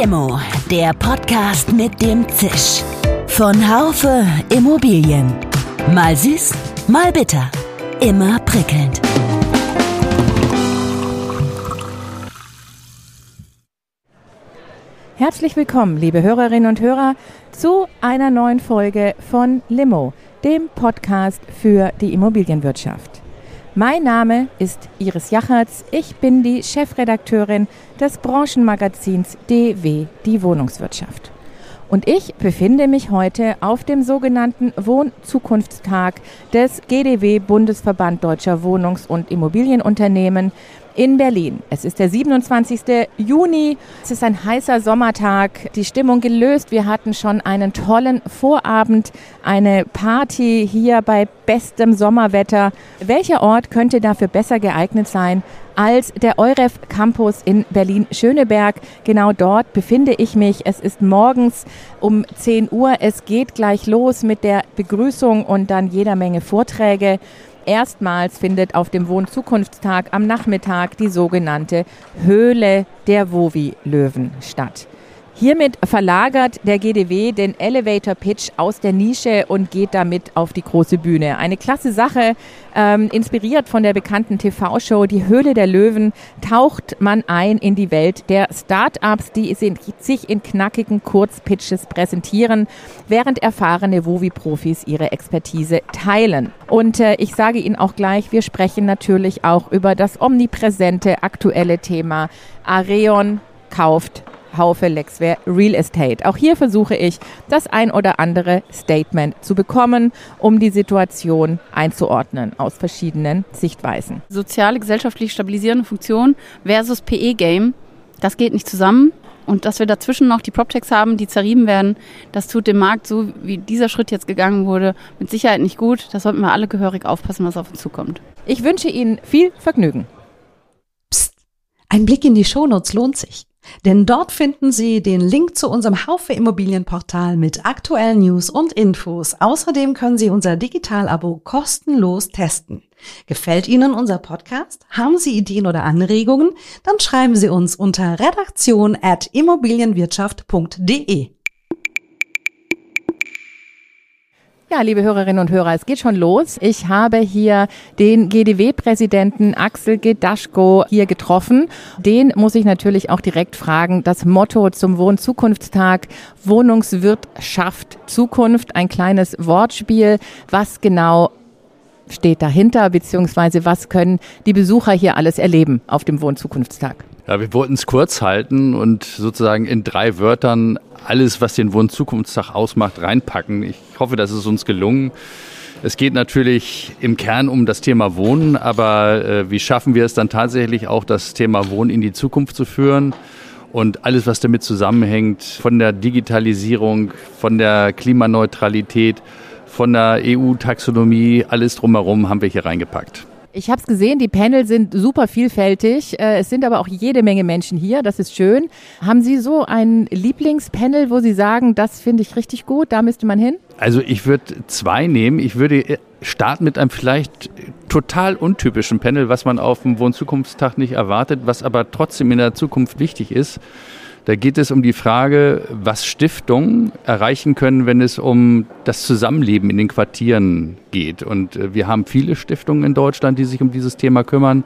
Limo, der Podcast mit dem Zisch. Von Haufe Immobilien. Mal süß, mal bitter. Immer prickelnd. Herzlich willkommen, liebe Hörerinnen und Hörer, zu einer neuen Folge von Limo, dem Podcast für die Immobilienwirtschaft. Mein Name ist Iris Jachertz, ich bin die Chefredakteurin des Branchenmagazins DW, die Wohnungswirtschaft. Und ich befinde mich heute auf dem sogenannten Wohnzukunftstag des GDW, Bundesverband Deutscher Wohnungs- und Immobilienunternehmen, in Berlin. Es ist der 27. Juni. Es ist ein heißer Sommertag. Die Stimmung gelöst. Wir hatten schon einen tollen Vorabend, eine Party hier bei bestem Sommerwetter. Welcher Ort könnte dafür besser geeignet sein als der EUREF Campus in Berlin-Schöneberg? Genau dort befinde ich mich. Es ist morgens um 10 Uhr. Es geht gleich los mit der Begrüßung und dann jeder Menge Vorträge. Erstmals findet auf dem Wohnzukunftstag am Nachmittag die sogenannte Höhle der WOWI-Löwen statt. Hiermit verlagert der GDW den Elevator Pitch aus der Nische und geht damit auf die große Bühne. Eine klasse Sache, inspiriert von der bekannten TV-Show Die Höhle der Löwen, taucht man ein in die Welt der Start-ups, die sich in knackigen Kurzpitches präsentieren, während erfahrene WOWI-Profis ihre Expertise teilen. Und ich sage Ihnen auch gleich, wir sprechen natürlich auch über das omnipräsente aktuelle Thema Aareon kauft Haufe Lexware Real Estate. Auch hier versuche ich, das ein oder andere Statement zu bekommen, um die Situation einzuordnen aus verschiedenen Sichtweisen. Soziale, gesellschaftlich stabilisierende Funktion versus PE-Game, das geht nicht zusammen. Und dass wir dazwischen noch die PropTechs haben, die zerrieben werden, das tut dem Markt, so wie dieser Schritt jetzt gegangen wurde, mit Sicherheit nicht gut. Da sollten wir alle gehörig aufpassen, was auf uns zukommt. Ich wünsche Ihnen viel Vergnügen. Psst, ein Blick in die Shownotes lohnt sich. Denn dort finden Sie den Link zu unserem Haufe Immobilienportal mit aktuellen News und Infos. Außerdem können Sie unser Digital-Abo kostenlos testen. Gefällt Ihnen unser Podcast? Haben Sie Ideen oder Anregungen? Dann schreiben Sie uns unter redaktion@immobilienwirtschaft.de. Ja, liebe Hörerinnen und Hörer, es geht schon los. Ich habe hier den GDW-Präsidenten Axel Gedaschko hier getroffen. Den muss ich natürlich auch direkt fragen. Das Motto zum Wohnzukunftstag: Wohnungswirtschaft Zukunft. Ein kleines Wortspiel. Was genau steht dahinter, beziehungsweise was können die Besucher hier alles erleben auf dem Wohnzukunftstag? Ja, wir wollten es kurz halten und sozusagen in 3 Wörtern alles, was den Wohnzukunftstag ausmacht, reinpacken. Ich hoffe, das ist uns gelungen. Es geht natürlich im Kern um das Thema Wohnen, aber wie schaffen wir es dann tatsächlich auch, das Thema Wohnen in die Zukunft zu führen? Und alles, was damit zusammenhängt, von der Digitalisierung, von der Klimaneutralität, von der EU-Taxonomie, alles drumherum haben wir hier reingepackt. Ich habe es gesehen, die Panel sind super vielfältig. Es sind aber auch jede Menge Menschen hier, das ist schön. Haben Sie so ein Lieblingspanel, wo Sie sagen, das finde ich richtig gut, da müsste man hin? Also ich würde 2 nehmen. Ich würde starten mit einem vielleicht total untypischen Panel, was man auf dem Wohnzukunftstag nicht erwartet, was aber trotzdem in der Zukunft wichtig ist. Da geht es um die Frage, was Stiftungen erreichen können, wenn es um das Zusammenleben in den Quartieren geht. Und wir haben viele Stiftungen in Deutschland, die sich um dieses Thema kümmern.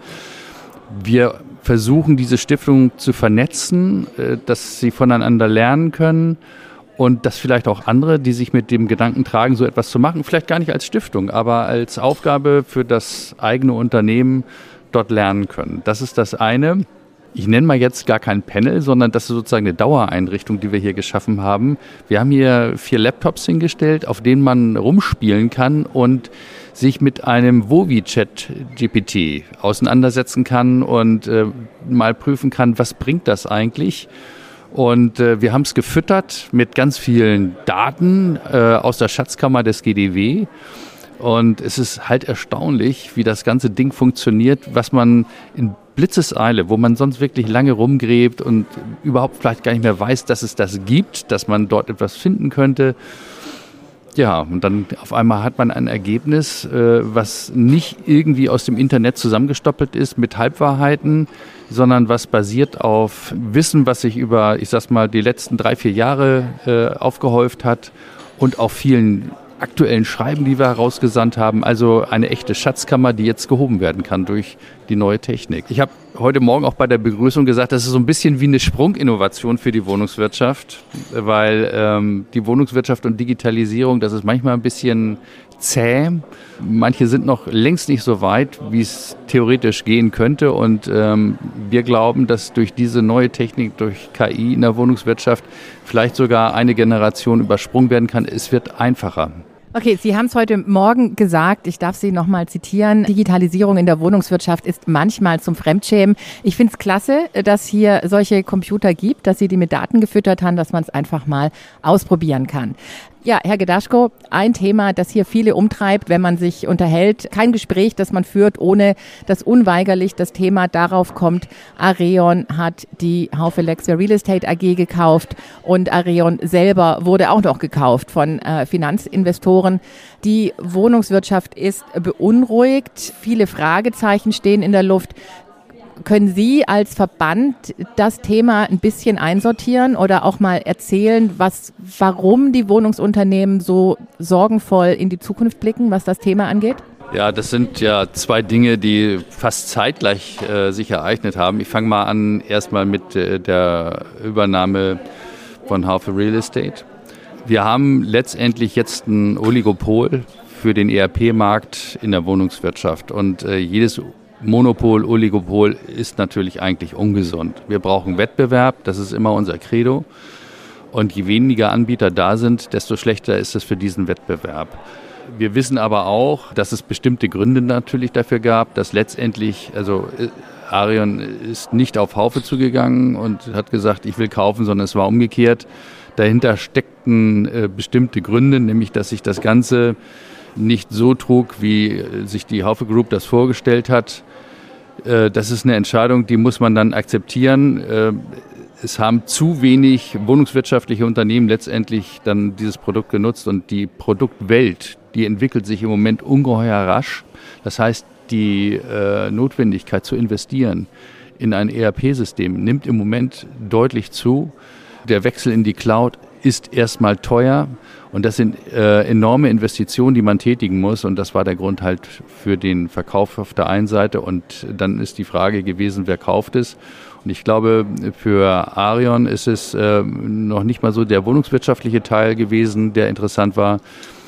Wir versuchen, diese Stiftungen zu vernetzen, dass sie voneinander lernen können und dass vielleicht auch andere, die sich mit dem Gedanken tragen, so etwas zu machen, vielleicht gar nicht als Stiftung, aber als Aufgabe für das eigene Unternehmen dort lernen können. Das ist das eine. Ich nenne mal jetzt gar kein Panel, sondern das ist sozusagen eine Dauereinrichtung, die wir hier geschaffen haben. Wir haben hier 4 Laptops hingestellt, auf denen man rumspielen kann und sich mit einem WOWI-Chat-GPT auseinandersetzen kann und mal prüfen kann, was bringt das eigentlich. Und wir haben es gefüttert mit ganz vielen Daten aus der Schatzkammer des GDW. Und es ist halt erstaunlich, wie das ganze Ding funktioniert, was man in Blitzeseile, wo man sonst wirklich lange rumgräbt und überhaupt vielleicht gar nicht mehr weiß, dass es das gibt, dass man dort etwas finden könnte. Ja, und dann auf einmal hat man ein Ergebnis, was nicht irgendwie aus dem Internet zusammengestoppelt ist mit Halbwahrheiten, sondern was basiert auf Wissen, was sich über, ich sag's mal, die letzten 3-4 Jahre aufgehäuft hat und auch vielen aktuellen Schreiben, die wir herausgesandt haben. Also eine echte Schatzkammer, die jetzt gehoben werden kann durch die neue Technik. Ich habe heute Morgen auch bei der Begrüßung gesagt, das ist so ein bisschen wie eine Sprunginnovation für die Wohnungswirtschaft, weil die Wohnungswirtschaft und Digitalisierung, das ist manchmal ein bisschen zäh. Manche sind noch längst nicht so weit, wie es theoretisch gehen könnte. Und wir glauben, dass durch diese neue Technik, durch KI in der Wohnungswirtschaft vielleicht sogar eine Generation übersprungen werden kann. Es wird einfacher. Okay, Sie haben es heute Morgen gesagt, ich darf Sie nochmal zitieren, Digitalisierung in der Wohnungswirtschaft ist manchmal zum Fremdschämen. Ich finde es klasse, dass hier solche Computer gibt, dass Sie die mit Daten gefüttert haben, dass man es einfach mal ausprobieren kann. Ja, Herr Gedaschko, ein Thema, das hier viele umtreibt, wenn man sich unterhält. Kein Gespräch, das man führt, ohne dass unweigerlich das Thema darauf kommt. Areon hat die Haufe Lexia Real Estate AG gekauft und Areon selber wurde auch noch gekauft von Finanzinvestoren. Die Wohnungswirtschaft ist beunruhigt. Viele Fragezeichen stehen in der Luft. Können Sie als Verband das Thema ein bisschen einsortieren oder auch mal erzählen, warum die Wohnungsunternehmen so sorgenvoll in die Zukunft blicken, was das Thema angeht? Ja, das sind ja zwei Dinge, die fast zeitgleich sich ereignet haben. Ich fange mal an erstmal mit der Übernahme von Haufe Real Estate. Wir haben letztendlich jetzt ein Oligopol für den ERP-Markt in der Wohnungswirtschaft und jedes Monopol, Oligopol ist natürlich eigentlich ungesund. Wir brauchen Wettbewerb, das ist immer unser Credo. Und je weniger Anbieter da sind, desto schlechter ist es für diesen Wettbewerb. Wir wissen aber auch, dass es bestimmte Gründe natürlich dafür gab, dass letztendlich, also Areon ist nicht auf Haufe zugegangen und hat gesagt, ich will kaufen, sondern es war umgekehrt. Dahinter steckten bestimmte Gründe, nämlich dass sich das Ganze nicht so trug, wie sich die Haufe Group das vorgestellt hat. Das ist eine Entscheidung, die muss man dann akzeptieren. Es haben zu wenig wohnungswirtschaftliche Unternehmen letztendlich dann dieses Produkt genutzt und die Produktwelt, die entwickelt sich im Moment ungeheuer rasch. Das heißt, die Notwendigkeit zu investieren in ein ERP-System nimmt im Moment deutlich zu. Der Wechsel in die Cloud ist erstmal teuer und das sind enorme Investitionen, die man tätigen muss und das war der Grund halt für den Verkauf auf der einen Seite und dann ist die Frage gewesen, wer kauft es und ich glaube, für Areon ist es noch nicht mal so der wohnungswirtschaftliche Teil gewesen, der interessant war,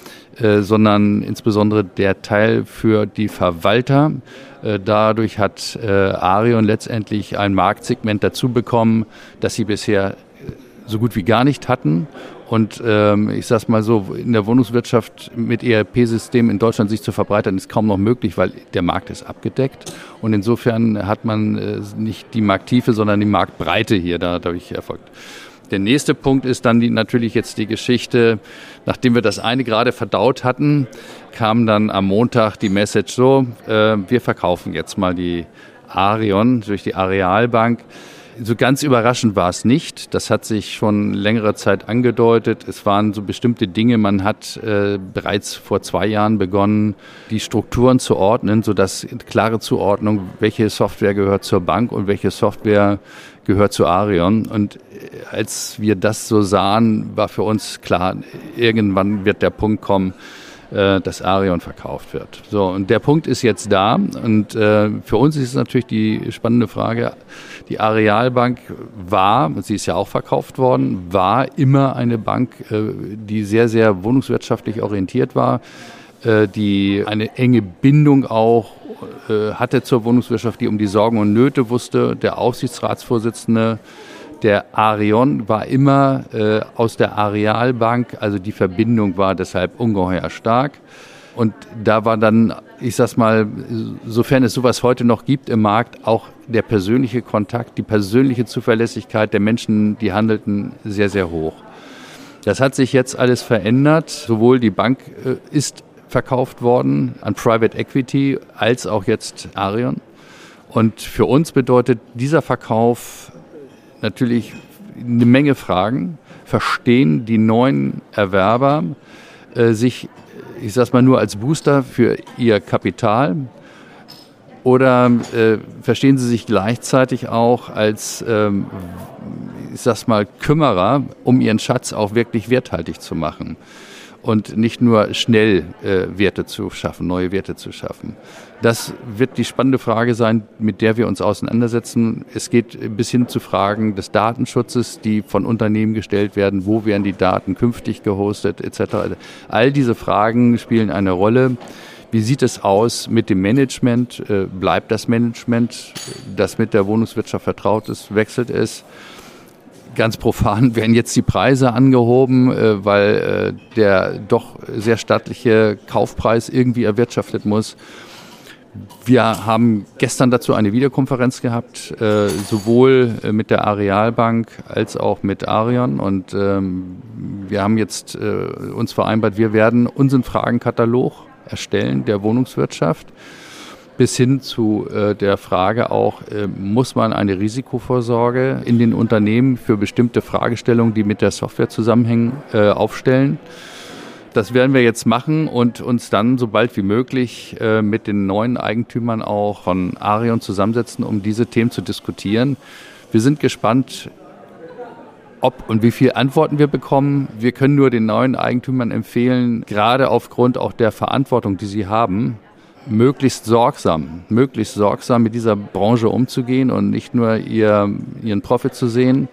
sondern insbesondere der Teil für die Verwalter. Dadurch hat Areon letztendlich ein Marktsegment dazu bekommen, das sie bisher so gut wie gar nicht hatten. Und ich sage es mal so, in der Wohnungswirtschaft mit ERP-Systemen in Deutschland sich zu verbreitern, ist kaum noch möglich, weil der Markt ist abgedeckt. Und insofern hat man nicht die Markttiefe, sondern die Marktbreite hier dadurch erfolgt. Der nächste Punkt ist dann natürlich jetzt die Geschichte, nachdem wir das eine gerade verdaut hatten, kam dann am Montag die Message so, wir verkaufen jetzt mal die Areon durch die Arealbank. So ganz überraschend war es nicht. Das hat sich schon längere Zeit angedeutet. Es waren so bestimmte Dinge. Man hat bereits vor 2 Jahren begonnen, die Strukturen zu ordnen, sodass klare Zuordnung, welche Software gehört zur Bank und welche Software gehört zu Areon. Und als wir das so sahen, war für uns klar, irgendwann wird der Punkt kommen, dass Areon verkauft wird. So, und der Punkt ist jetzt da und für uns ist es natürlich die spannende Frage, die Arealbank war, sie ist ja auch verkauft worden, war immer eine Bank, die sehr, sehr wohnungswirtschaftlich orientiert war, die eine enge Bindung auch hatte zur Wohnungswirtschaft, die um die Sorgen und Nöte wusste. Der Aufsichtsratsvorsitzende der Areon war immer aus der Arealbank, also die Verbindung war deshalb ungeheuer stark. Und da war dann, ich sag's mal, sofern es sowas heute noch gibt im Markt, auch der persönliche Kontakt, die persönliche Zuverlässigkeit der Menschen, die handelten, sehr, sehr hoch. Das hat sich jetzt alles verändert. Sowohl die Bank ist verkauft worden an Private Equity als auch jetzt Areon. Und für uns bedeutet dieser Verkauf natürlich eine Menge Fragen. Verstehen die neuen Erwerber, sich, ich sag's mal, nur als Booster für ihr Kapital? Oder verstehen Sie sich gleichzeitig auch als, ich sag's mal, Kümmerer, um Ihren Schatz auch wirklich werthaltig zu machen und nicht nur schnell Werte zu schaffen, neue Werte zu schaffen? Das wird die spannende Frage sein, mit der wir uns auseinandersetzen. Es geht bis hin zu Fragen des Datenschutzes, die von Unternehmen gestellt werden. Wo werden die Daten künftig gehostet, etc. All diese Fragen spielen eine Rolle. Wie sieht es aus mit dem Management? Bleibt das Management, das mit der Wohnungswirtschaft vertraut ist, wechselt es? Ganz profan werden jetzt die Preise angehoben, weil der doch sehr stattliche Kaufpreis irgendwie erwirtschaftet muss. Wir haben gestern dazu eine Videokonferenz gehabt, sowohl mit der Arealbank als auch mit Arion. Und wir haben jetzt uns vereinbart, wir werden unseren Fragenkatalog erstellen der Wohnungswirtschaft, bis hin zu der Frage auch, muss man eine Risikovorsorge in den Unternehmen für bestimmte Fragestellungen, die mit der Software zusammenhängen, aufstellen. Das werden wir jetzt machen und uns dann so bald wie möglich mit den neuen Eigentümern auch von Arion zusammensetzen, um diese Themen zu diskutieren. Wir sind gespannt, ob und wie viele Antworten wir bekommen. Wir können nur den neuen Eigentümern empfehlen, gerade aufgrund auch der Verantwortung, die sie haben, möglichst sorgsam mit dieser Branche umzugehen und nicht nur ihren Profit zu sehen.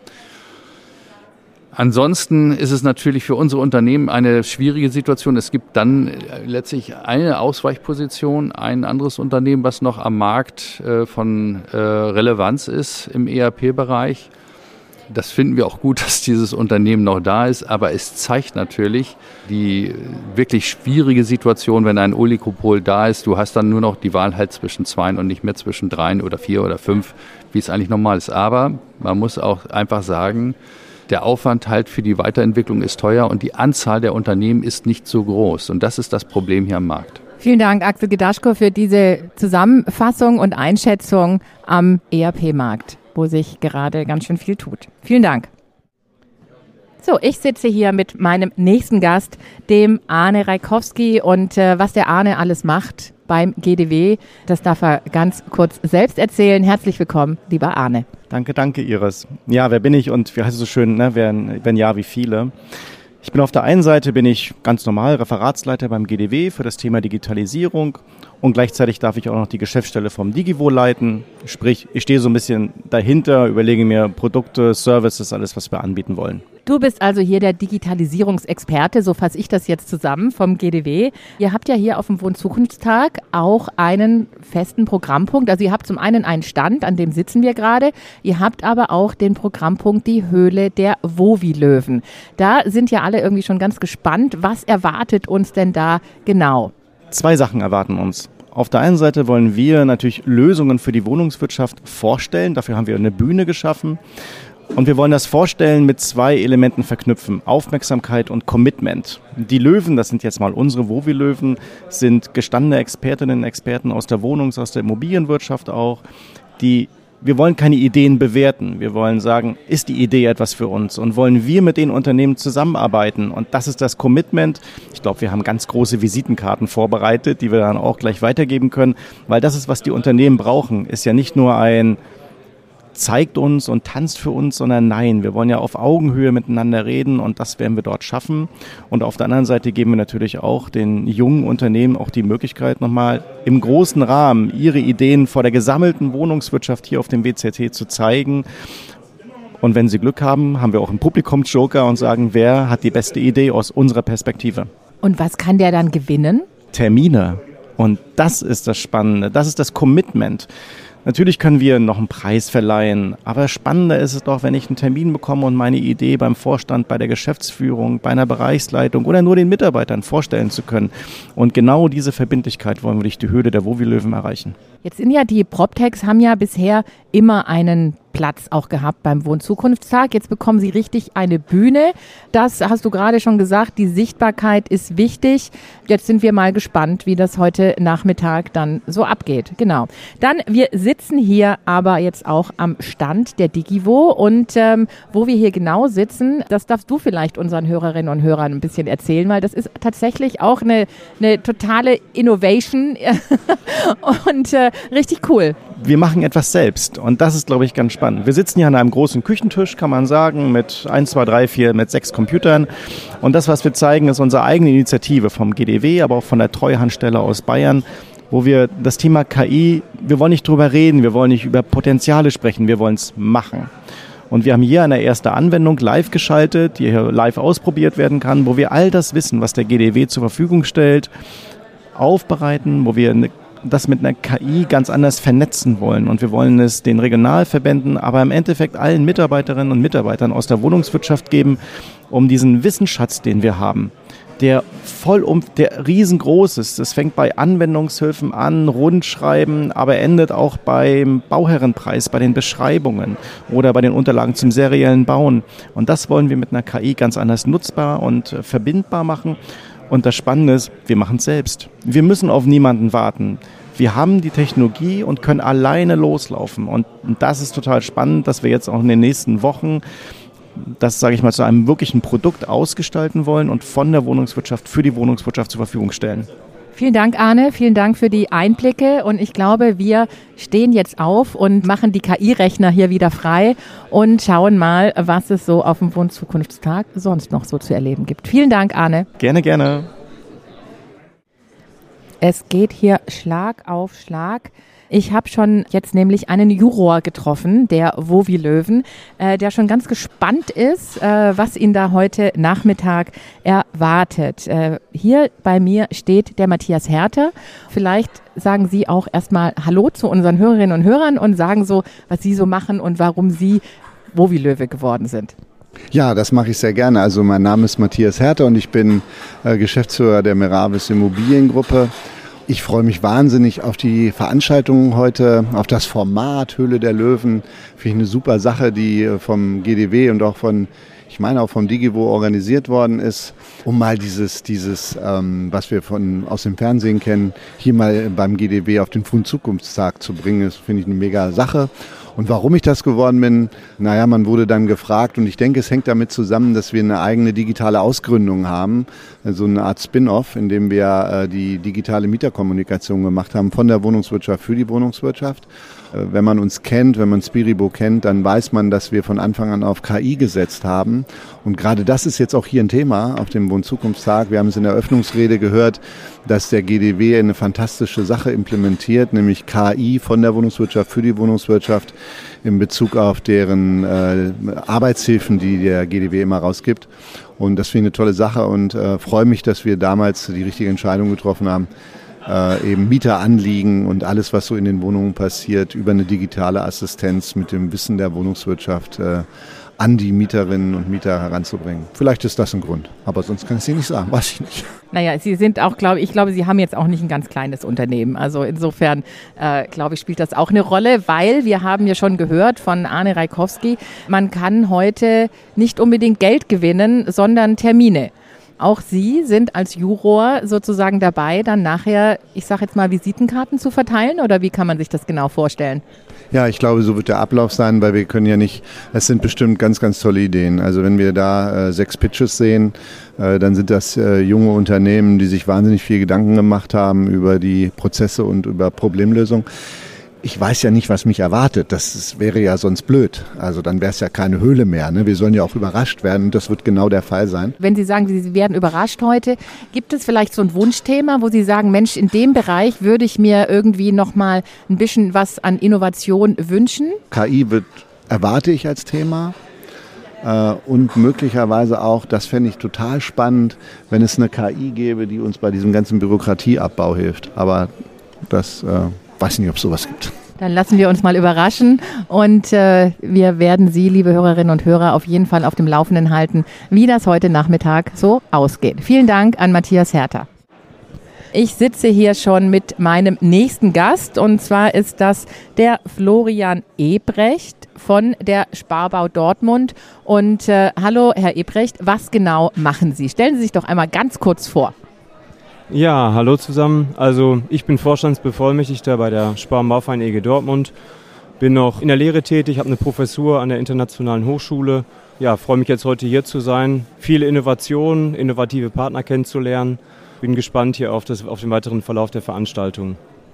Ansonsten ist es natürlich für unsere Unternehmen eine schwierige Situation. Es gibt dann letztlich eine Ausweichposition, ein anderes Unternehmen, was noch am Markt von Relevanz ist im ERP-Bereich. Das finden wir auch gut, dass dieses Unternehmen noch da ist, aber es zeigt natürlich die wirklich schwierige Situation, wenn ein Oligopol da ist. Du hast dann nur noch die Wahl halt zwischen 2 und nicht mehr zwischen 3 oder 4 oder 5, wie es eigentlich normal ist. Aber man muss auch einfach sagen, der Aufwand halt für die Weiterentwicklung ist teuer und die Anzahl der Unternehmen ist nicht so groß. Und das ist das Problem hier am Markt. Vielen Dank, Axel Gedaschko, für diese Zusammenfassung und Einschätzung am ERP-Markt, wo sich gerade ganz schön viel tut. Vielen Dank. So, ich sitze hier mit meinem nächsten Gast, dem Arne Reikowski. Und was der Arne alles macht beim GDW, das darf er ganz kurz selbst erzählen. Herzlich willkommen, lieber Arne. Danke, Iris. Ja, wer bin ich und wie heißt es so schön, ne? Wenn ja, wie viele? Ich bin auf der einen Seite ganz normal Referatsleiter beim GDW für das Thema Digitalisierung und gleichzeitig darf ich auch noch die Geschäftsstelle vom Digivo leiten. Sprich, ich stehe so ein bisschen dahinter, überlege mir Produkte, Services, alles, was wir anbieten wollen. Du bist also hier der Digitalisierungsexperte, so fasse ich das jetzt zusammen vom GDW. Ihr habt ja hier auf dem Wohnzukunftstag auch einen festen Programmpunkt. Also ihr habt zum einen einen Stand, an dem sitzen wir gerade. Ihr habt aber auch den Programmpunkt die Höhle der WOWI-Löwen. Da sind ja alle irgendwie schon ganz gespannt. Was erwartet uns denn da genau? 2 Sachen erwarten uns. Auf der einen Seite wollen wir natürlich Lösungen für die Wohnungswirtschaft vorstellen. Dafür haben wir eine Bühne geschaffen. Und wir wollen das Vorstellen mit 2 Elementen verknüpfen, Aufmerksamkeit und Commitment. Die Löwen, das sind jetzt mal unsere WOWI-Löwen, sind gestandene Expertinnen und Experten aus der aus der Immobilienwirtschaft auch. Wir wollen keine Ideen bewerten, wir wollen sagen, ist die Idee etwas für uns und wollen wir mit den Unternehmen zusammenarbeiten. Und das ist das Commitment. Ich glaube, wir haben ganz große Visitenkarten vorbereitet, die wir dann auch gleich weitergeben können, weil das ist, was die Unternehmen brauchen. Ist ja nicht nur ein zeigt uns und tanzt für uns, sondern nein, wir wollen ja auf Augenhöhe miteinander reden und das werden wir dort schaffen. Und auf der anderen Seite geben wir natürlich auch den jungen Unternehmen auch die Möglichkeit, nochmal im großen Rahmen ihre Ideen vor der gesammelten Wohnungswirtschaft hier auf dem WZT zu zeigen. Und wenn sie Glück haben, haben wir auch einen Publikumsjoker und sagen, wer hat die beste Idee aus unserer Perspektive. Und was kann der dann gewinnen? Termine. Und das ist das Spannende, das ist das Commitment. Natürlich können wir noch einen Preis verleihen, aber spannender ist es doch, wenn ich einen Termin bekomme und meine Idee beim Vorstand, bei der Geschäftsführung, bei einer Bereichsleitung oder nur den Mitarbeitern vorstellen zu können. Und genau diese Verbindlichkeit wollen wir durch die Höhle der WOWI-Löwen erreichen. Jetzt sind ja die PropTechs haben ja bisher immer einen Platz auch gehabt beim Wohnzukunftstag. Jetzt bekommen Sie richtig eine Bühne. Das hast du gerade schon gesagt, die Sichtbarkeit ist wichtig. Jetzt sind wir mal gespannt, wie das heute Nachmittag dann so abgeht. Genau. Dann, wir sitzen hier aber jetzt auch am Stand der Digivo und wo wir hier genau sitzen, das darfst du vielleicht unseren Hörerinnen und Hörern ein bisschen erzählen, weil das ist tatsächlich auch eine totale Innovation und richtig cool. Wir machen etwas selbst und das ist, glaube ich, ganz spannend. Wir sitzen hier an einem großen Küchentisch, kann man sagen, mit 1, 2, 3, 4, mit 6 Computern. Und das, was wir zeigen, ist unsere eigene Initiative vom GDW, aber auch von der Treuhandstelle aus Bayern, wo wir das Thema KI, wir wollen nicht drüber reden, wir wollen nicht über Potenziale sprechen, wir wollen es machen. Und wir haben hier eine erste Anwendung live geschaltet, die hier live ausprobiert werden kann, wo wir all das Wissen, was der GDW zur Verfügung stellt, aufbereiten, wo wir das mit einer KI ganz anders vernetzen wollen. Und wir wollen es den Regionalverbänden, aber im Endeffekt allen Mitarbeiterinnen und Mitarbeitern aus der Wohnungswirtschaft geben, um diesen Wissensschatz, den wir haben, der riesengroß ist. Das fängt bei Anwendungshilfen an, Rundschreiben, aber endet auch beim Bauherrenpreis, bei den Beschreibungen oder bei den Unterlagen zum seriellen Bauen. Und das wollen wir mit einer KI ganz anders nutzbar und verbindbar machen. Und das Spannende ist, wir machen es selbst. Wir müssen auf niemanden warten. Wir haben die Technologie und können alleine loslaufen. Und das ist total spannend, dass wir jetzt auch in den nächsten Wochen das, sage ich mal, zu einem wirklichen Produkt ausgestalten wollen und von der Wohnungswirtschaft für die Wohnungswirtschaft zur Verfügung stellen. Vielen Dank, Arne. Vielen Dank für die Einblicke. Und ich glaube, wir stehen jetzt auf und machen die KI-Rechner hier wieder frei und schauen mal, was es so auf dem Wohnzukunftstag sonst noch so zu erleben gibt. Vielen Dank, Arne. Gerne, gerne. Es geht hier Schlag auf Schlag. Ich habe schon jetzt nämlich einen Juror getroffen, der Wowi Löwen, der schon ganz gespannt ist, was ihn da heute Nachmittag erwartet. Hier bei mir steht der Matthias Herter. Vielleicht sagen Sie auch erstmal Hallo zu unseren Hörerinnen und Hörern und sagen so, was Sie so machen und warum Sie Wowi Löwe geworden sind. Ja, das mache ich sehr gerne. Also mein Name ist Matthias Herter und ich bin Geschäftsführer der Meravis Immobiliengruppe. Ich freue mich wahnsinnig auf die Veranstaltung heute, auf das Format Höhle der Löwen. Finde ich eine super Sache, die vom GDW und auch ich meine auch vom Digivo organisiert worden ist, um mal dieses was wir aus dem Fernsehen kennen, hier mal beim GDW auf den Wohnzukunftstag zu bringen. Das finde ich eine mega Sache. Und warum ich das geworden bin, man wurde dann gefragt und ich denke, es hängt damit zusammen, dass wir eine eigene digitale Ausgründung haben, so eine Art Spin-off, in dem wir die digitale Mieterkommunikation gemacht haben von der Wohnungswirtschaft für die Wohnungswirtschaft. Wenn man uns kennt, wenn man Spiribo kennt, dann weiß man, dass wir von Anfang an auf KI gesetzt haben. Und gerade das ist jetzt auch hier ein Thema auf dem Wohnzukunftstag. Wir haben es in der Eröffnungsrede gehört, dass der GDW eine fantastische Sache implementiert, nämlich KI von der Wohnungswirtschaft für die Wohnungswirtschaft in Bezug auf deren Arbeitshilfen, die der GDW immer rausgibt. Und das finde ich eine tolle Sache und freue mich, dass wir damals die richtige Entscheidung getroffen haben, eben Mieteranliegen und alles, was so in den Wohnungen passiert, über eine digitale Assistenz mit dem Wissen der Wohnungswirtschaft an die Mieterinnen und Mieter heranzubringen. Vielleicht ist das ein Grund, aber sonst kann ich es Ihnen nicht sagen, weiß ich nicht. Naja, Sie sind auch, ich glaube, Sie haben jetzt auch nicht ein ganz kleines Unternehmen. Also insofern, glaube ich, spielt das auch eine Rolle, weil wir haben ja schon gehört von Arne Reikowski, man kann heute nicht unbedingt Geld gewinnen, sondern Termine. Auch Sie sind als Juror sozusagen dabei, dann nachher, ich sage jetzt mal, Visitenkarten zu verteilen oder wie kann man sich das genau vorstellen? Ja, ich glaube, so wird der Ablauf sein, weil wir können ja nicht, es sind bestimmt ganz, ganz tolle Ideen. Also wenn wir da 6 Pitches sehen, dann sind das junge Unternehmen, die sich wahnsinnig viel Gedanken gemacht haben über die Prozesse und über Problemlösung. Ich weiß ja nicht, was mich erwartet. Das wäre ja sonst blöd. Also dann wäre es ja keine Höhle mehr. Ne? Wir sollen ja auch überrascht werden und das wird genau der Fall sein. Wenn Sie sagen, Sie werden überrascht heute, gibt es vielleicht so ein Wunschthema, wo Sie sagen, Mensch, in dem Bereich würde ich mir irgendwie noch mal ein bisschen was an Innovation wünschen? KI erwarte ich als Thema. Und möglicherweise auch, das fände ich total spannend, wenn es eine KI gäbe, die uns bei diesem ganzen Bürokratieabbau hilft. Aber das weiß nicht, ob es sowas gibt. Dann lassen wir uns mal überraschen und wir werden Sie, liebe Hörerinnen und Hörer, auf jeden Fall auf dem Laufenden halten, wie das heute Nachmittag so ausgeht. Vielen Dank an Matthias Herter. Ich sitze hier schon mit meinem nächsten Gast und zwar ist das der Florian Ebrecht von der Sparbau Dortmund. Und hallo Herr Ebrecht, was genau machen Sie? Stellen Sie sich doch einmal ganz kurz vor. Ja, hallo zusammen. Also ich bin Vorstandsbevollmächtigter bei der Spar- und Bauverein EG Dortmund. Bin noch in der Lehre tätig, habe eine Professur an der Internationalen Hochschule. Ja, freue mich jetzt heute hier zu sein. Viele Innovationen, innovative Partner kennenzulernen. Bin gespannt hier auf den weiteren Verlauf der Veranstaltung.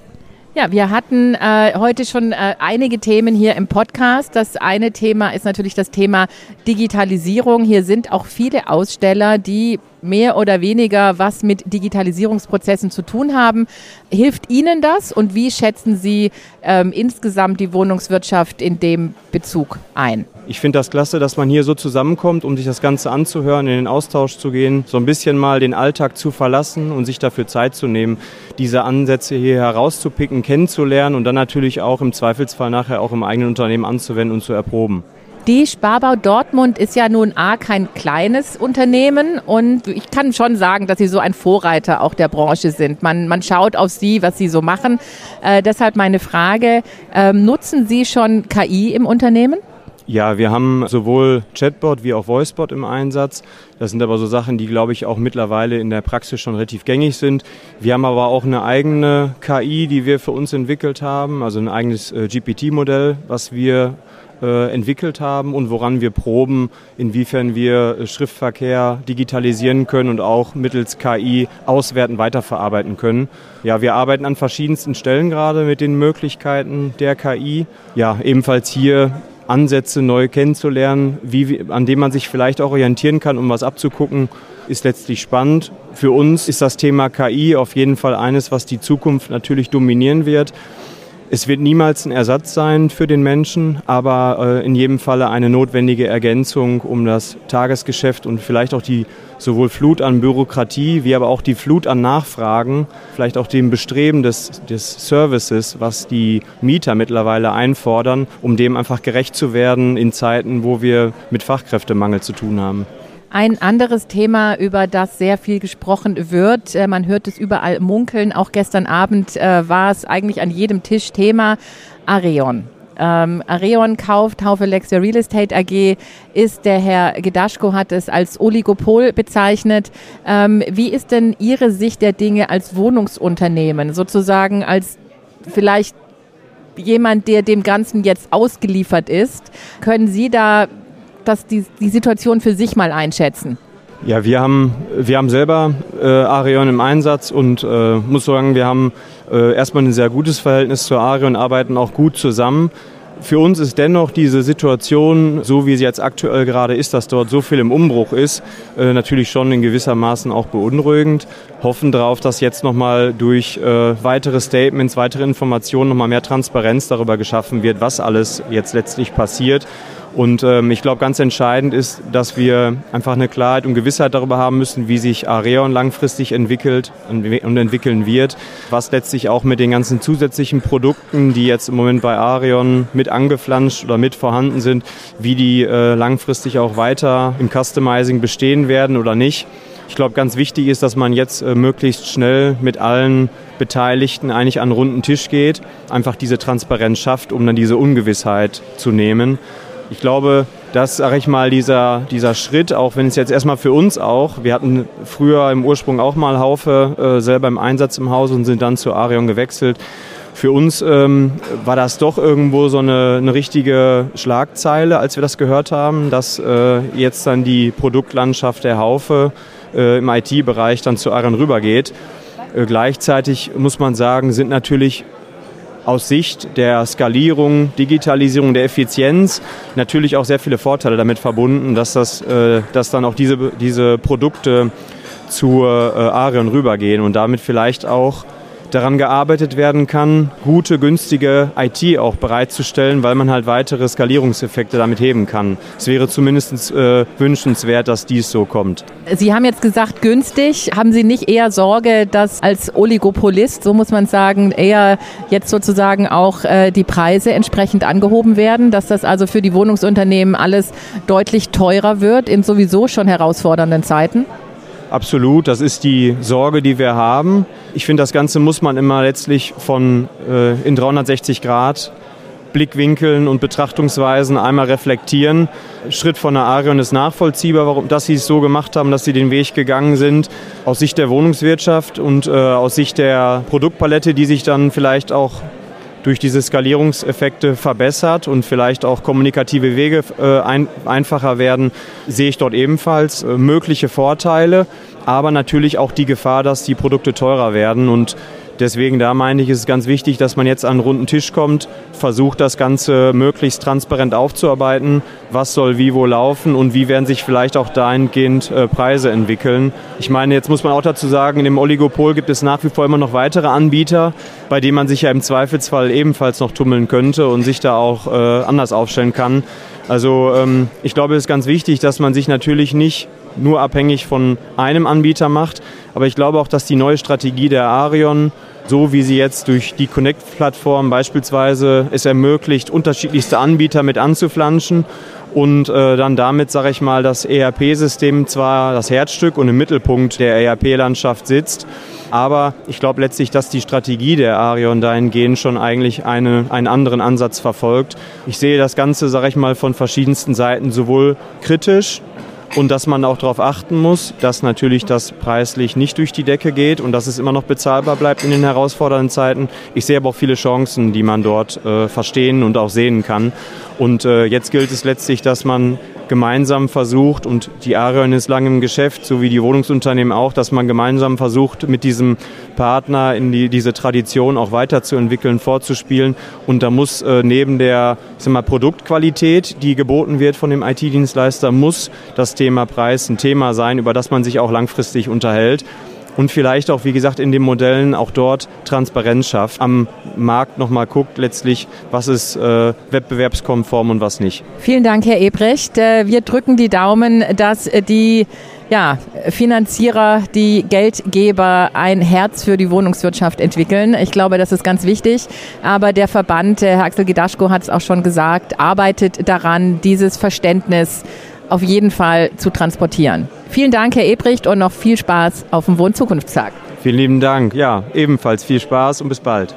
Ja, wir hatten heute schon einige Themen hier im Podcast. Das eine Thema ist natürlich das Thema Digitalisierung. Hier sind auch viele Aussteller, die mehr oder weniger was mit Digitalisierungsprozessen zu tun haben. Hilft Ihnen das und wie schätzen Sie insgesamt die Wohnungswirtschaft in dem Bezug ein? Ich finde das klasse, dass man hier so zusammenkommt, um sich das Ganze anzuhören, in den Austausch zu gehen, so ein bisschen mal den Alltag zu verlassen und sich dafür Zeit zu nehmen, diese Ansätze hier herauszupicken, kennenzulernen und dann natürlich auch im Zweifelsfall nachher auch im eigenen Unternehmen anzuwenden und zu erproben. Die Sparbau Dortmund ist ja nun kein kleines Unternehmen und ich kann schon sagen, dass Sie so ein Vorreiter auch der Branche sind. Man schaut auf Sie, was Sie so machen. Deshalb meine Frage, nutzen Sie schon KI im Unternehmen? Ja, wir haben sowohl Chatbot wie auch Voicebot im Einsatz. Das sind aber so Sachen, die, glaube ich, auch mittlerweile in der Praxis schon relativ gängig sind. Wir haben aber auch eine eigene KI, die wir für uns entwickelt haben, also ein eigenes GPT-Modell, was wir entwickelt haben und woran wir proben, inwiefern wir Schriftverkehr digitalisieren können und auch mittels KI auswerten, weiterverarbeiten können. Ja, wir arbeiten an verschiedensten Stellen gerade mit den Möglichkeiten der KI. Ja, ebenfalls hier Ansätze neu kennenzulernen, an denen man sich vielleicht auch orientieren kann, um was abzugucken, ist letztlich spannend. Für uns ist das Thema KI auf jeden Fall eines, was die Zukunft natürlich dominieren wird. Es wird niemals ein Ersatz sein für den Menschen, aber in jedem Falle eine notwendige Ergänzung, um das Tagesgeschäft und vielleicht auch die sowohl Flut an Bürokratie wie aber auch die Flut an Nachfragen, vielleicht auch dem Bestreben des Services, was die Mieter mittlerweile einfordern, um dem einfach gerecht zu werden in Zeiten, wo wir mit Fachkräftemangel zu tun haben. Ein anderes Thema, über das sehr viel gesprochen wird, man hört es überall munkeln, auch gestern Abend war es eigentlich an jedem Tisch Thema, Aareon. Aareon kauft Haufe Lexia Real Estate AG, der Herr Gedaschko hat es als Oligopol bezeichnet. Wie ist denn Ihre Sicht der Dinge als Wohnungsunternehmen, sozusagen als vielleicht jemand, der dem Ganzen jetzt ausgeliefert ist? Können Sie da die Situation für sich mal einschätzen? Ja, wir haben selber Aareon im Einsatz und muss sagen, wir haben erstmal ein sehr gutes Verhältnis zu Aareon, arbeiten auch gut zusammen. Für uns ist dennoch diese Situation, so wie sie jetzt aktuell gerade ist, dass dort so viel im Umbruch ist, natürlich schon in gewissermaßen auch beunruhigend. Hoffen darauf, dass jetzt nochmal durch weitere Statements, weitere Informationen nochmal mehr Transparenz darüber geschaffen wird, was alles jetzt letztlich passiert. Und ich glaube, ganz entscheidend ist, dass wir einfach eine Klarheit und Gewissheit darüber haben müssen, wie sich Aareon langfristig entwickelt und entwickeln wird, was letztlich auch mit den ganzen zusätzlichen Produkten, die jetzt im Moment bei Aareon mit angeflanscht oder mit vorhanden sind, wie die langfristig auch weiter im Customizing bestehen werden oder nicht. Ich glaube, ganz wichtig ist, dass man jetzt möglichst schnell mit allen Beteiligten eigentlich an einen runden Tisch geht, einfach diese Transparenz schafft, um dann diese Ungewissheit zu nehmen. Ich glaube, dass, sage ich mal, dieser Schritt, auch wenn es jetzt erstmal für uns auch, wir hatten früher im Ursprung auch mal Haufe selber im Einsatz im Haus und sind dann zu Aareon gewechselt. Für uns war das doch irgendwo so eine richtige Schlagzeile, als wir das gehört haben, dass jetzt dann die Produktlandschaft der Haufe im IT-Bereich dann zu Aareon rübergeht. Gleichzeitig muss man sagen, sind natürlich aus Sicht der Skalierung, Digitalisierung, der Effizienz natürlich auch sehr viele Vorteile damit verbunden, dass dann auch diese Produkte zu Aareon rübergehen und damit vielleicht auch daran gearbeitet werden kann, gute, günstige IT auch bereitzustellen, weil man halt weitere Skalierungseffekte damit heben kann. Es wäre zumindest wünschenswert, dass dies so kommt. Sie haben jetzt gesagt, günstig. Haben Sie nicht eher Sorge, dass als Oligopolist, so muss man sagen, eher jetzt sozusagen auch die Preise entsprechend angehoben werden, dass das also für die Wohnungsunternehmen alles deutlich teurer wird in sowieso schon herausfordernden Zeiten? absolut. Das ist die Sorge, die wir haben. Ich finde, das Ganze muss man immer letztlich in 360 Grad Blickwinkeln und Betrachtungsweisen einmal reflektieren. Schritt von der Arion ist nachvollziehbar, dass sie es so gemacht haben, dass sie den Weg gegangen sind. Aus Sicht der Wohnungswirtschaft und aus Sicht der Produktpalette, die sich dann vielleicht auch durch diese Skalierungseffekte verbessert und vielleicht auch kommunikative Wege einfacher werden, sehe ich dort ebenfalls mögliche Vorteile, aber natürlich auch die Gefahr, dass die Produkte teurer werden. Und deswegen, da meine ich, ist es ganz wichtig, dass man jetzt an einen runden Tisch kommt, versucht das Ganze möglichst transparent aufzuarbeiten, was soll wie wo laufen und wie werden sich vielleicht auch dahingehend Preise entwickeln. Ich meine, jetzt muss man auch dazu sagen, in dem Oligopol gibt es nach wie vor immer noch weitere Anbieter, bei denen man sich ja im Zweifelsfall ebenfalls noch tummeln könnte und sich da auch anders aufstellen kann. Also ich glaube, es ist ganz wichtig, dass man sich natürlich nicht nur abhängig von einem Anbieter macht. Aber ich glaube auch, dass die neue Strategie der Arion, so wie sie jetzt durch die Connect-Plattform beispielsweise es ermöglicht, unterschiedlichste Anbieter mit anzuflanschen und dann damit, sage ich mal, das ERP-System zwar das Herzstück und im Mittelpunkt der ERP-Landschaft sitzt, aber ich glaube letztlich, dass die Strategie der Arion dahingehend schon eigentlich einen anderen Ansatz verfolgt. Ich sehe das Ganze, sage ich mal, von verschiedensten Seiten sowohl kritisch, und dass man auch darauf achten muss, dass natürlich das preislich nicht durch die Decke geht und dass es immer noch bezahlbar bleibt in den herausfordernden Zeiten. Ich sehe aber auch viele Chancen, die man dort verstehen und auch sehen kann. Und jetzt gilt es letztlich, dass man gemeinsam versucht, und die Arion ist lange im Geschäft, so wie die Wohnungsunternehmen auch, dass man gemeinsam versucht, mit diesem Partner diese Tradition auch weiterzuentwickeln, fortzuspielen. Und da muss neben der Produktqualität, die geboten wird von dem IT-Dienstleister, muss das Thema Preis ein Thema sein, über das man sich auch langfristig unterhält. Und vielleicht auch, wie gesagt, in den Modellen auch dort Transparenz schafft. Am Markt nochmal guckt letztlich, was ist wettbewerbskonform und was nicht. Vielen Dank, Herr Ebrecht. Wir drücken die Daumen, dass die Finanzierer, die Geldgeber ein Herz für die Wohnungswirtschaft entwickeln. Ich glaube, das ist ganz wichtig. Aber der Verband, Herr Axel Gedaschko hat es auch schon gesagt, arbeitet daran, dieses Verständnis auf jeden Fall zu transportieren. Vielen Dank, Herr Ebrecht, und noch viel Spaß auf dem Wohnzukunftstag. Vielen lieben Dank. Ja, ebenfalls viel Spaß und bis bald.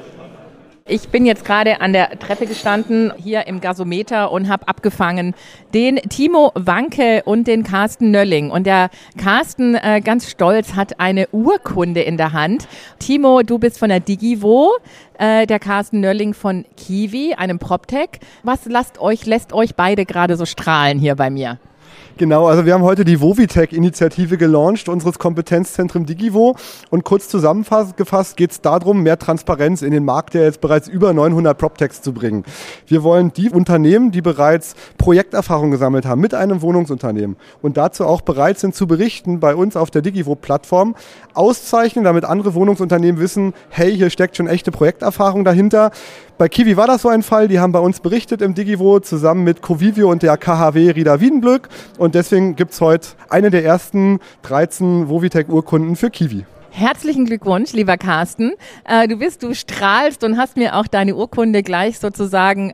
Ich bin jetzt gerade an der Treppe gestanden, hier im Gasometer, und habe abgefangen den Timo Wanke und den Carsten Nölling. Und der Carsten, ganz stolz, hat eine Urkunde in der Hand. Timo, du bist von der Digivo, der Carsten Nölling von Kiwi, einem PropTech. Was lässt euch beide gerade so strahlen hier bei mir? Genau, also wir haben heute die Wovitec-Initiative gelauncht, unseres Kompetenzzentrum Digivo. Und kurz zusammengefasst geht es darum, mehr Transparenz in den Markt der jetzt bereits über 900 PropTechs zu bringen. Wir wollen die Unternehmen, die bereits Projekterfahrung gesammelt haben mit einem Wohnungsunternehmen und dazu auch bereit sind zu berichten, bei uns auf der Digivo-Plattform auszeichnen, damit andere Wohnungsunternehmen wissen, hey, hier steckt schon echte Projekterfahrung dahinter. Bei Kiwi war das so ein Fall, die haben bei uns berichtet im Digivo zusammen mit Covivio und der KHW Rieder Wiedenblöck, und deswegen gibt es heute eine der ersten 13 Wovitec-Urkunden für Kiwi. Herzlichen Glückwunsch, lieber Carsten. Du strahlst und hast mir auch deine Urkunde gleich sozusagen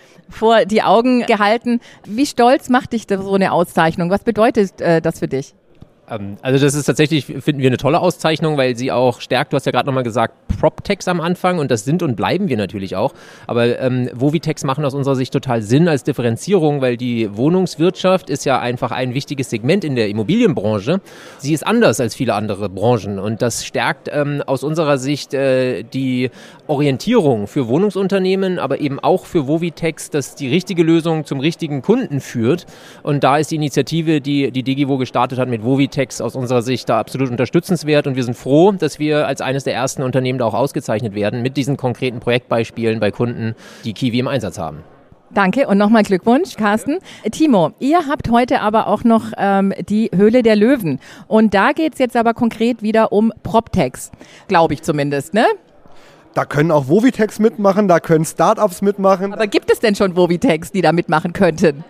vor die Augen gehalten. Wie stolz macht dich so eine Auszeichnung? Was bedeutet das für dich? Also das ist tatsächlich, finden wir, eine tolle Auszeichnung, weil sie auch stärkt, du hast ja gerade nochmal gesagt, PropTechs am Anfang, und das sind und bleiben wir natürlich auch, aber Wovitechs machen aus unserer Sicht total Sinn als Differenzierung, weil die Wohnungswirtschaft ist ja einfach ein wichtiges Segment in der Immobilienbranche. Sie ist anders als viele andere Branchen, und das stärkt aus unserer Sicht die Orientierung für Wohnungsunternehmen, aber eben auch für Wovitechs, dass die richtige Lösung zum richtigen Kunden führt, und da ist die Initiative, die Digivo gestartet hat mit Wovitech, aus unserer Sicht da absolut unterstützenswert, und wir sind froh, dass wir als eines der ersten Unternehmen da auch ausgezeichnet werden mit diesen konkreten Projektbeispielen bei Kunden, die Kiwi im Einsatz haben. Danke und nochmal Glückwunsch, Carsten. Timo, ihr habt heute aber auch noch die Höhle der Löwen, und da geht es jetzt aber konkret wieder um PropTechs, glaube ich zumindest, ne? Da können auch Wovitechs mitmachen, da können Startups mitmachen. Aber gibt es denn schon Wovitechs, die da mitmachen könnten?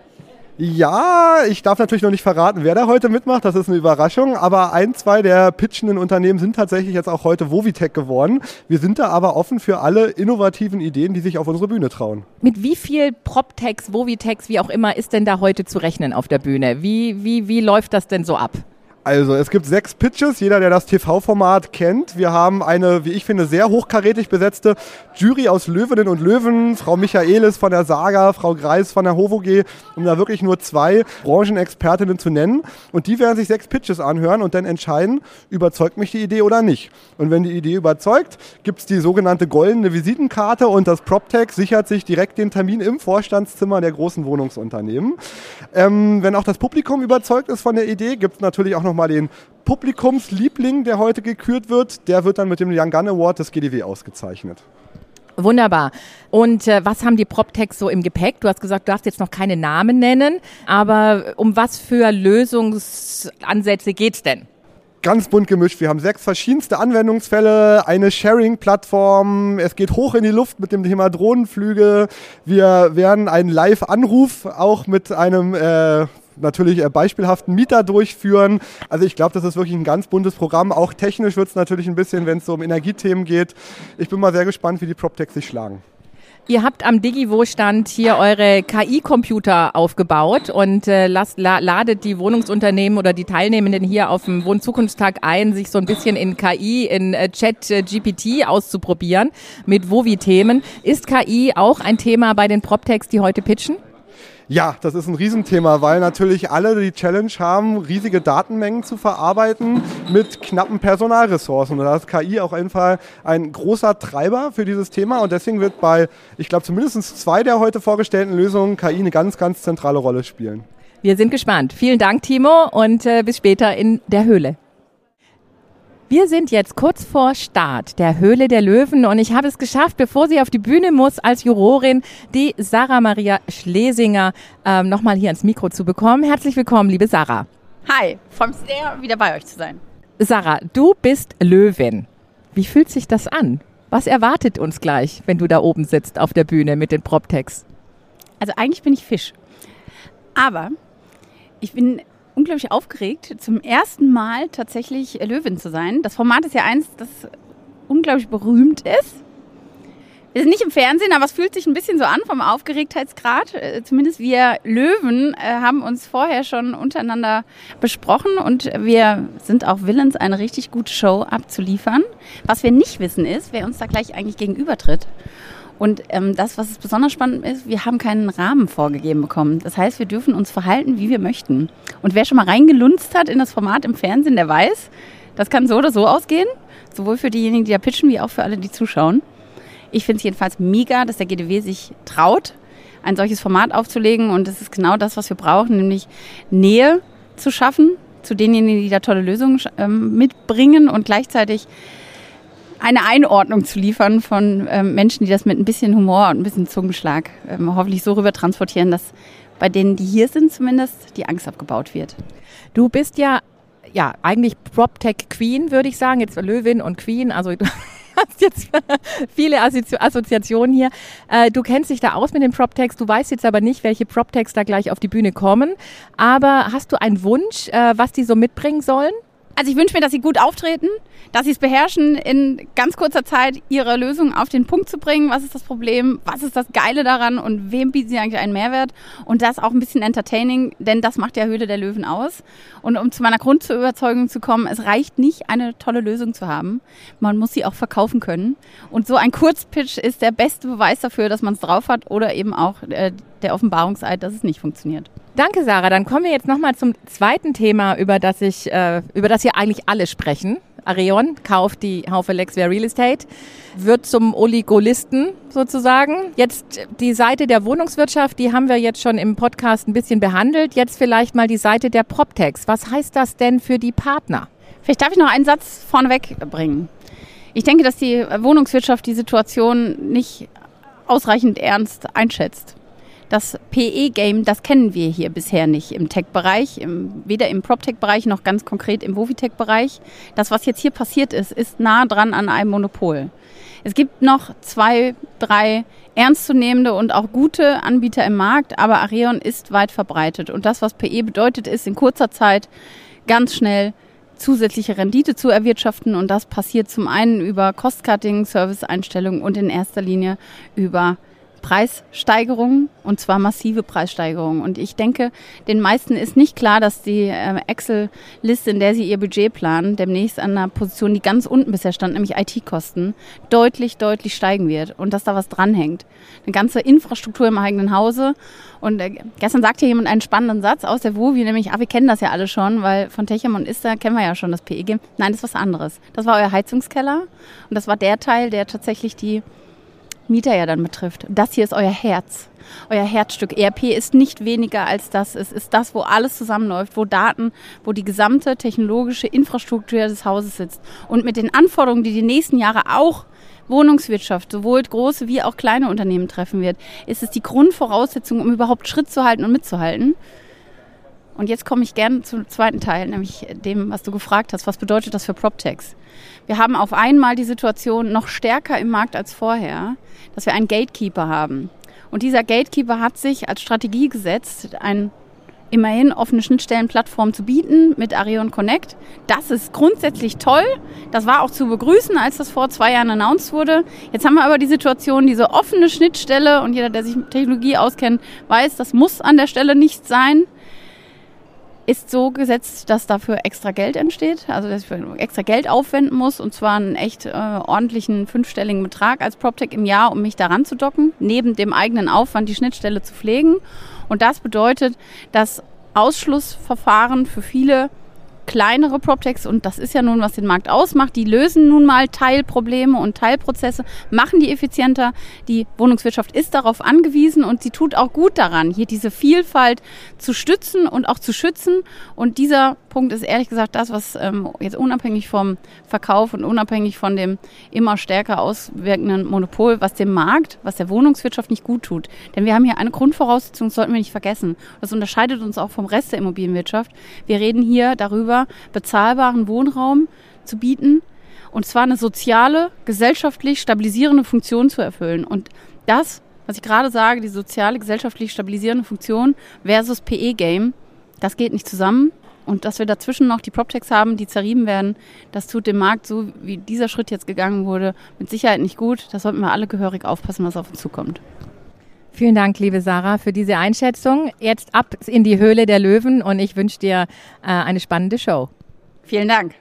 Ja, ich darf natürlich noch nicht verraten, wer da heute mitmacht, das ist eine Überraschung, aber 1, 2 der pitchenden Unternehmen sind tatsächlich jetzt auch heute Wovitech geworden. Wir sind da aber offen für alle innovativen Ideen, die sich auf unsere Bühne trauen. Mit wie viel PropTechs, Wovitechs, wie auch immer, ist denn da heute zu rechnen auf der Bühne? Wie läuft das denn so ab? Also, es gibt 6 Pitches, jeder, der das TV-Format kennt. Wir haben eine, wie ich finde, sehr hochkarätig besetzte Jury aus Löwinnen und Löwen, Frau Michaelis von der Saga, Frau Greis von der HOVOG, um da wirklich nur 2 Branchenexpertinnen zu nennen. Und die werden sich 6 Pitches anhören und dann entscheiden, überzeugt mich die Idee oder nicht. Und wenn die Idee überzeugt, gibt es die sogenannte goldene Visitenkarte und das PropTech sichert sich direkt den Termin im Vorstandszimmer der großen Wohnungsunternehmen. Wenn auch das Publikum überzeugt ist von der Idee, gibt es natürlich auch noch mal den Publikumsliebling, der heute gekürt wird. Der wird dann mit dem Young Gun Award des GDW ausgezeichnet. Wunderbar. Und was haben die PropTechs so im Gepäck? Du hast gesagt, du darfst jetzt noch keine Namen nennen, aber um was für Lösungsansätze geht's denn? Ganz bunt gemischt. Wir haben 6 verschiedenste Anwendungsfälle, eine Sharing-Plattform. Es geht hoch in die Luft mit dem Thema Drohnenflüge. Wir werden einen Live-Anruf auch mit einem natürlich beispielhaften Mieter durchführen. Also ich glaube, das ist wirklich ein ganz buntes Programm. Auch technisch wird es natürlich ein bisschen, wenn es so um Energiethemen geht. Ich bin mal sehr gespannt, wie die PropTechs sich schlagen. Ihr habt am Digivo-Stand hier eure KI-Computer aufgebaut und ladet die Wohnungsunternehmen oder die Teilnehmenden hier auf dem Wohnzukunftstag ein, sich so ein bisschen in KI, in Chat-GPT auszuprobieren mit Wovi-Themen. Ist KI auch ein Thema bei den PropTechs, die heute pitchen? Ja, das ist ein Riesenthema, weil natürlich alle die Challenge haben, riesige Datenmengen zu verarbeiten mit knappen Personalressourcen. Und da ist KI auf jeden Fall ein großer Treiber für dieses Thema. Und deswegen wird bei, ich glaube, zumindest 2 der heute vorgestellten Lösungen KI eine ganz, ganz zentrale Rolle spielen. Wir sind gespannt. Vielen Dank, Timo, und bis später in der Höhle. Wir sind jetzt kurz vor Start der Höhle der Löwen und ich habe es geschafft, bevor sie auf die Bühne muss als Jurorin, die Sarah Maria Schlesinger nochmal hier ans Mikro zu bekommen. Herzlich willkommen, liebe Sarah. Hi, freue mich sehr, wieder bei euch zu sein. Sarah, du bist Löwin. Wie fühlt sich das an? Was erwartet uns gleich, wenn du da oben sitzt auf der Bühne mit den PropTechs? Also eigentlich bin ich Fisch, aber ich bin unglaublich aufgeregt, zum ersten Mal tatsächlich Löwin zu sein. Das Format ist ja eins, das unglaublich berühmt ist. Wir sind nicht im Fernsehen, aber es fühlt sich ein bisschen so an vom Aufgeregtheitsgrad. Zumindest wir Löwen haben uns vorher schon untereinander besprochen und wir sind auch willens, eine richtig gute Show abzuliefern. Was wir nicht wissen ist, wer uns da gleich eigentlich gegenübertritt. Und das, was besonders spannend ist, wir haben keinen Rahmen vorgegeben bekommen. Das heißt, wir dürfen uns verhalten, wie wir möchten. Und wer schon mal reingelunzt hat in das Format im Fernsehen, der weiß, das kann so oder so ausgehen. Sowohl für diejenigen, die da pitchen, wie auch für alle, die zuschauen. Ich finde es jedenfalls mega, dass der GDW sich traut, ein solches Format aufzulegen. Und das ist genau das, was wir brauchen, nämlich Nähe zu schaffen zu denjenigen, die da tolle Lösungen mitbringen und gleichzeitig eine Einordnung zu liefern von Menschen, die das mit ein bisschen Humor und ein bisschen Zungenschlag hoffentlich so rüber transportieren, dass bei denen, die hier sind zumindest, die Angst abgebaut wird. Du bist ja eigentlich PropTech Queen, würde ich sagen. Jetzt Löwin und Queen, also du hast jetzt viele Assoziationen hier. Du kennst dich da aus mit den PropTechs, du weißt jetzt aber nicht, welche PropTechs da gleich auf die Bühne kommen. Aber hast du einen Wunsch, was die so mitbringen sollen? Also ich wünsche mir, dass sie gut auftreten, dass sie es beherrschen, in ganz kurzer Zeit ihre Lösung auf den Punkt zu bringen. Was ist das Problem? Was ist das Geile daran? Und wem bieten sie eigentlich einen Mehrwert? Und das auch ein bisschen entertaining, denn das macht ja Höhle der Löwen aus. Und um zu meiner Grundüberzeugung zu kommen, es reicht nicht, eine tolle Lösung zu haben. Man muss sie auch verkaufen können. Und so ein Kurzpitch ist der beste Beweis dafür, dass man es drauf hat oder eben auch der Offenbarungseid, dass es nicht funktioniert. Danke, Sarah. Dann kommen wir jetzt nochmal zum zweiten Thema, über das hier eigentlich alle sprechen. Areon kauft die Haufe Lexware Real Estate, wird zum Oligopolisten sozusagen. Jetzt die Seite der Wohnungswirtschaft, die haben wir jetzt schon im Podcast ein bisschen behandelt. Jetzt vielleicht mal die Seite der PropTechs. Was heißt das denn für die Partner? Vielleicht darf ich noch einen Satz vorneweg bringen. Ich denke, dass die Wohnungswirtschaft die Situation nicht ausreichend ernst einschätzt. Das PE-Game, das kennen wir hier bisher nicht im Tech-Bereich, weder im PropTech-Bereich noch ganz konkret im Wovitech-Bereich. Das, was jetzt hier passiert ist nah dran an einem Monopol. Es gibt noch 2, 3 ernstzunehmende und auch gute Anbieter im Markt, aber Areon ist weit verbreitet. Und das, was PE bedeutet, ist in kurzer Zeit ganz schnell zusätzliche Rendite zu erwirtschaften. Und das passiert zum einen über Cost-Cutting, Service-Einstellungen und in erster Linie über Preissteigerungen, und zwar massive Preissteigerungen. Und ich denke, den meisten ist nicht klar, dass die Excel-Liste, in der sie ihr Budget planen, demnächst an einer Position, die ganz unten bisher stand, nämlich IT-Kosten, deutlich, deutlich steigen wird und dass da was dranhängt. Eine ganze Infrastruktur im eigenen Hause. Und gestern sagte jemand einen spannenden Satz aus der WOWI, nämlich, wir kennen das ja alle schon, weil von Techem und ISTA kennen wir ja schon das PE-Game. Nein, das ist was anderes. Das war euer Heizungskeller und das war der Teil, der tatsächlich die Mieter ja dann betrifft. Das hier ist euer Herz, euer Herzstück. ERP ist nicht weniger als das. Es ist das, wo alles zusammenläuft, wo Daten, wo die gesamte technologische Infrastruktur des Hauses sitzt. Und mit den Anforderungen, die nächsten Jahre auch Wohnungswirtschaft, sowohl große wie auch kleine Unternehmen treffen wird, ist es die Grundvoraussetzung, um überhaupt Schritt zu halten und mitzuhalten. Und jetzt komme ich gerne zum zweiten Teil, nämlich dem, was du gefragt hast. Was bedeutet das für PropTechs? Wir haben auf einmal die Situation noch stärker im Markt als vorher, dass wir einen Gatekeeper haben. Und dieser Gatekeeper hat sich als Strategie gesetzt, eine immerhin offene Schnittstellenplattform zu bieten mit Areon Connect. Das ist grundsätzlich toll. Das war auch zu begrüßen, als das vor 2 Jahren announced wurde. Jetzt haben wir aber die Situation, diese offene Schnittstelle, und jeder, der sich mit Technologie auskennt, weiß, das muss an der Stelle nicht sein, ist so gesetzt, dass dafür extra Geld entsteht, also dass ich extra Geld aufwenden muss, und zwar einen echt ordentlichen 5-stelligen Betrag als PropTech im Jahr, um mich daran zu docken, neben dem eigenen Aufwand die Schnittstelle zu pflegen. Und das bedeutet, dass Ausschlussverfahren für viele kleinere PropTechs, und das ist ja nun, was den Markt ausmacht, die lösen nun mal Teilprobleme und Teilprozesse, machen die effizienter. Die Wohnungswirtschaft ist darauf angewiesen und sie tut auch gut daran, hier diese Vielfalt zu stützen und auch zu schützen. Und dieser Punkt ist ehrlich gesagt das, was jetzt unabhängig vom Verkauf und unabhängig von dem immer stärker auswirkenden Monopol, was dem Markt, was der Wohnungswirtschaft nicht gut tut. Denn wir haben hier eine Grundvoraussetzung, das sollten wir nicht vergessen. Das unterscheidet uns auch vom Rest der Immobilienwirtschaft. Wir reden hier darüber, bezahlbaren Wohnraum zu bieten, und zwar eine soziale, gesellschaftlich stabilisierende Funktion zu erfüllen. Und das, was ich gerade sage, die soziale, gesellschaftlich stabilisierende Funktion versus PE-Game, das geht nicht zusammen. Und dass wir dazwischen noch die PropTechs haben, die zerrieben werden, das tut dem Markt, so wie dieser Schritt jetzt gegangen wurde, mit Sicherheit nicht gut. Da sollten wir alle gehörig aufpassen, was auf uns zukommt. Vielen Dank, liebe Sarah, für diese Einschätzung. Jetzt ab in die Höhle der Löwen, und ich wünsche dir eine spannende Show. Vielen Dank.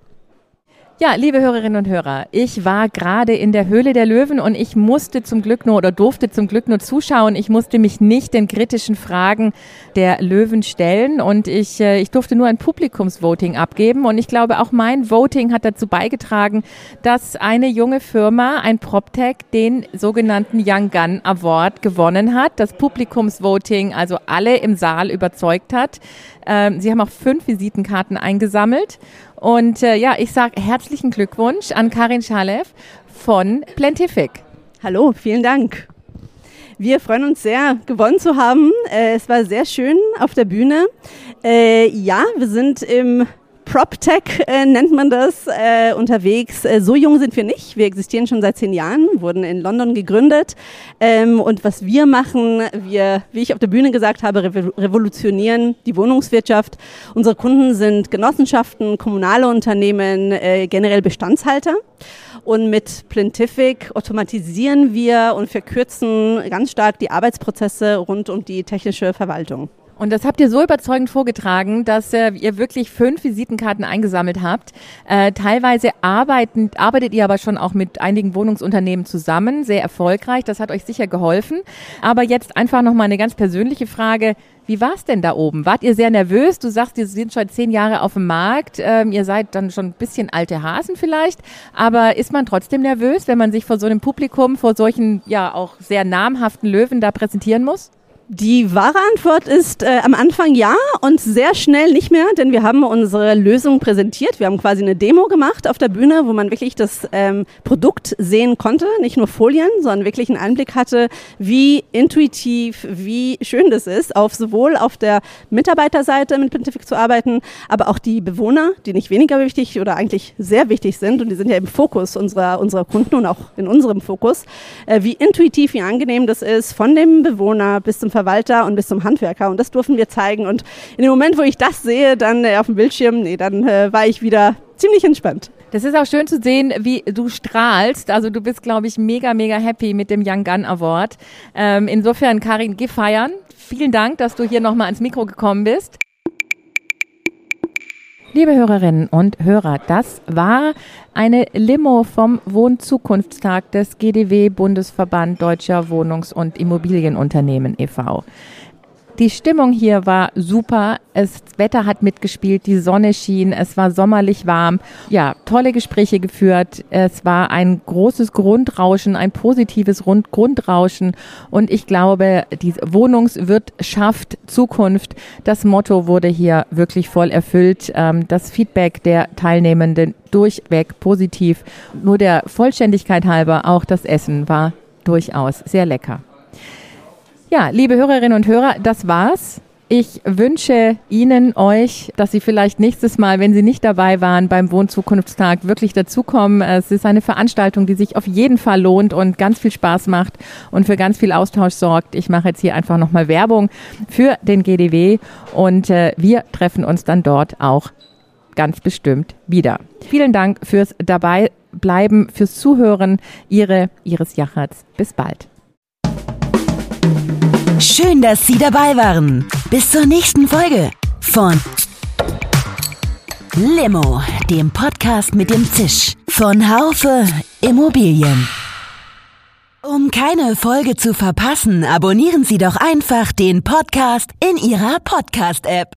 Ja, liebe Hörerinnen und Hörer, ich war gerade in der Höhle der Löwen und ich musste zum Glück nur oder durfte zum Glück nur zuschauen. Ich musste mich nicht den kritischen Fragen der Löwen stellen, und ich durfte nur ein Publikumsvoting abgeben, und ich glaube, auch mein Voting hat dazu beigetragen, dass eine junge Firma, ein PropTech, den sogenannten Young Gun Award gewonnen hat. Das Publikumsvoting also alle im Saal überzeugt hat. Sie haben auch 5 Visitenkarten eingesammelt. Und ich sage herzlichen Glückwunsch an Karin Schalew von Plantific. Hallo, vielen Dank. Wir freuen uns sehr, gewonnen zu haben. Es war sehr schön auf der Bühne. Wir sind im PropTech, nennt man das, unterwegs. So jung sind wir nicht. Wir existieren schon seit 10 Jahren, wurden in London gegründet. Und was wir machen, wir, wie ich auf der Bühne gesagt habe, revolutionieren die Wohnungswirtschaft. Unsere Kunden sind Genossenschaften, kommunale Unternehmen, generell Bestandshalter. Und mit Plantific automatisieren wir und verkürzen ganz stark die Arbeitsprozesse rund um die technische Verwaltung. Und das habt ihr so überzeugend vorgetragen, dass ihr wirklich 5 Visitenkarten eingesammelt habt. Teilweise arbeitet ihr aber schon auch mit einigen Wohnungsunternehmen zusammen, sehr erfolgreich. Das hat euch sicher geholfen. Aber jetzt einfach nochmal eine ganz persönliche Frage. Wie war es denn da oben? Wart ihr sehr nervös? Du sagst, ihr seid schon 10 Jahre auf dem Markt. Ihr seid dann schon ein bisschen alte Hasen vielleicht. Aber ist man trotzdem nervös, wenn man sich vor so einem Publikum, vor solchen ja auch sehr namhaften Löwen da präsentieren muss? Die wahre Antwort ist am Anfang ja und sehr schnell nicht mehr, denn wir haben unsere Lösung präsentiert. Wir haben quasi eine Demo gemacht auf der Bühne, wo man wirklich das Produkt sehen konnte, nicht nur Folien, sondern wirklich einen Einblick hatte, wie intuitiv, wie schön das ist, sowohl auf der Mitarbeiterseite mit Plantific zu arbeiten, aber auch die Bewohner, die nicht weniger wichtig oder eigentlich sehr wichtig sind, und die sind ja im Fokus unserer Kunden und auch in unserem Fokus, wie intuitiv, wie angenehm das ist, von dem Bewohner bis zum Verwalter und bis zum Handwerker, und das durften wir zeigen, und in dem Moment, wo ich das sehe, dann auf dem Bildschirm, dann war ich wieder ziemlich entspannt. Das ist auch schön zu sehen, wie du strahlst. Also du bist, glaube ich, mega, mega happy mit dem Young Gun Award. Insofern, Karin, geh feiern. Vielen Dank, dass du hier nochmal ans Mikro gekommen bist. Liebe Hörerinnen und Hörer, das war eine Limo vom Wohnzukunftstag des GDW Bundesverband Deutscher Wohnungs- und Immobilienunternehmen e.V. Die Stimmung hier war super, das Wetter hat mitgespielt, die Sonne schien, es war sommerlich warm. Ja, tolle Gespräche geführt, es war ein großes Grundrauschen, ein positives Grundrauschen und ich glaube, die Wohnungswirtschaft Zukunft, das Motto wurde hier wirklich voll erfüllt. Das Feedback der Teilnehmenden durchweg positiv. Nur der Vollständigkeit halber, auch das Essen war durchaus sehr lecker. Ja, liebe Hörerinnen und Hörer, das war's. Ich wünsche Ihnen, euch, dass Sie vielleicht nächstes Mal, wenn Sie nicht dabei waren beim Wohnzukunftstag, wirklich dazukommen. Es ist eine Veranstaltung, die sich auf jeden Fall lohnt und ganz viel Spaß macht und für ganz viel Austausch sorgt. Ich mache jetzt hier einfach nochmal Werbung für den GDW und wir treffen uns dann dort auch ganz bestimmt wieder. Vielen Dank fürs Dabeibleiben, fürs Zuhören. Ihre Iris Jachertz. Bis bald. Schön, dass Sie dabei waren. Bis zur nächsten Folge von Limo, dem Podcast mit dem Zisch von Haufe Immobilien. Um keine Folge zu verpassen, abonnieren Sie doch einfach den Podcast in Ihrer Podcast-App.